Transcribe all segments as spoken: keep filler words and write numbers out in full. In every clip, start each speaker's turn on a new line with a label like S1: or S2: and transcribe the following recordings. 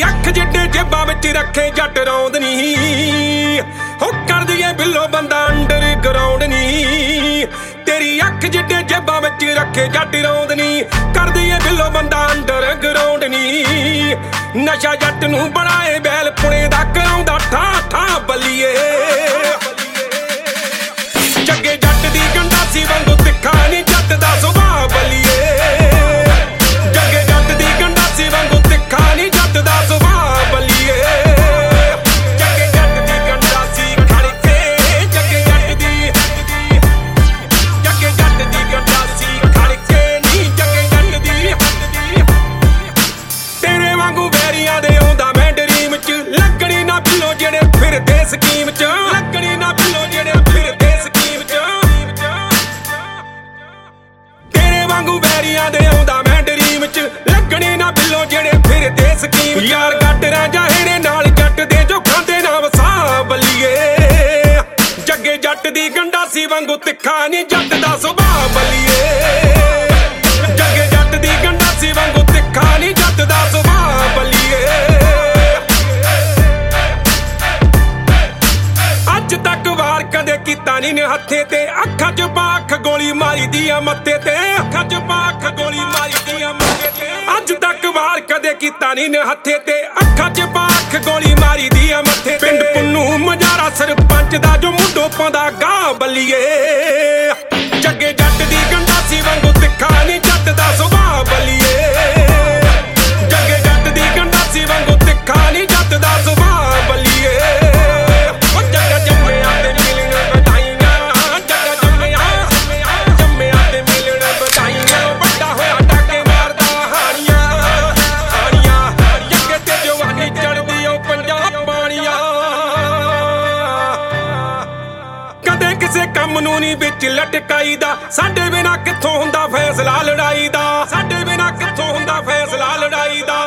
S1: अख जिड्डे जेबां विच रखे जट रौंद नी हो कर दिए बिल्लो बंदा अंडर ग्राउंड नी तेरी अख जिड्डे जेबां विच रखे जट रौंद नी कर दिए बिल्लो बंदा अंडर ग्राउंड नी नशा जट नूं बनाए बैल पुणे दा कराउंदा ठा ठा बल्लीए जगे जट दी गंडासी वांगू तिखा नी जट दा सुभाऽ बल्लीए जगे जट दी गंडासी वांगू तिखा नी जट दा सुभाऽ बल्लीए जगे जट दी गंडासी खड़ के जगे जट दी जगे जट दी गंडासी खड़ के नी जगे जट दी तेरे वांगू वैरियां दे आउंदा मैं ड्रीम च लगणी ना बिल्लो जेड़े फिरदे स्कीम च लगणी ना बिल्लो जेड़े फिरदे स्कीम च तेरे वांगू वैरियां दे आउंदा मैं ड्रीम च लगणी ना बिल्लो जेड़े फिरदे स्कीम यार गट राजा हेड़े नाल जट दे जो खांदे ना वसाऽ बल्लीए जगे जट दी गंडासी वांगू तिखा नी जट दा सुभाऽ बल्लीए जगे जट दी गंडासी वांगू तिखा नी जट दा सुभाऽ बल्लीए अज तक वार कदे कीता नी ने हत्थे ते अखां च पाख गोली मारी दिया मत्थे ते अखां च पाख गोली मारी दिया मत्थे ते अज तक वार कदे कीता नी ने हत्थे ते अखां च पाख गोली मारी दिया मत्थे ते पिंड पुन्नू मजारा सरपंच दा जो मुंडो पांदा गाह बल्लीए जगे जट दी गंडासी वांगू तिखा नी जट दा सुभाऽ बल्लीए जगे जट दी गंडासी वांगू तिखा नी जट दा सुभाऽ बल्लीए ਕੰਮ ਨੂੰ ਨੀ ਵਿੱਚ ਲਟਕਾਈ ਦਾ ਸਾਡੇ ਬਿਨਾ ਕਿੱਥੋਂ ਹੁੰਦਾ ਫੈਸਲਾ ਲੜਾਈ ਦਾ ਸਾਡੇ ਬਿਨਾ ਕਿੱਥੋਂ ਹੁੰਦਾ ਫੈਸਲਾ ਲੜਾਈ ਦਾ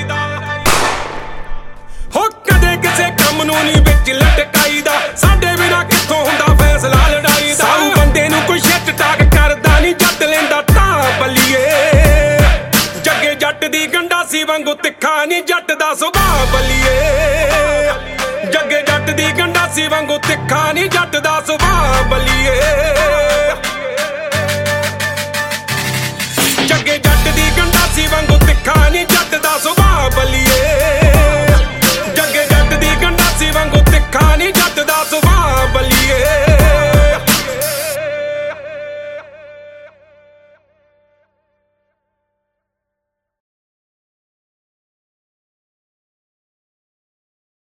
S1: ਹੋ ਕਦੇ ਕਿਸੇ ਕੰਮ ਨੂੰ ਨੀ ਵਿੱਚ ਲਟਕਾਈ ਦਾ ਸਾਡੇ ਬਿਨਾ ਕਿੱਥੋਂ ਹੁੰਦਾ ਫੈਸਲਾ ਲੜਾਈ ਦਾ ਸਾਊ ਬੰਦੇ ਨੂੰ ਕੋਈ ਛਿੱਟ ਟਾਕ ਕਰਦਾ ਨੀ ਜੱਟ ਲੈਂਦਾ ਢਾਹ ਬੱਲੀਏ ਜੱਗੇ ਜੱਟ ਦੀ ਗੰਡਾਸੀ ਵਾਂਗੂ ਤਿੱਖਾ ਨੀ ਜੱਟ ਦਾ ਸੁਭਾਅ ਬੱਲੀਏ ਜੱਗੇ ਜੱਟ ਦੀ ਗੰਡਾਸੀ ਵਾਂਗੂ ਤਿੱਖਾ ਨੀ ਜੱਟ ਦਾ ਸੁਭਾਅ ਬੱਲੀਏ ਜੱਗੇ ਜੱਟ ਦੀ ਗੰਡਾਸੀ ਵਾਂਗੂ ਤਿੱਖਾ ਨੀ ਜੱਟ ਦਾ ਸੁਭਾਅ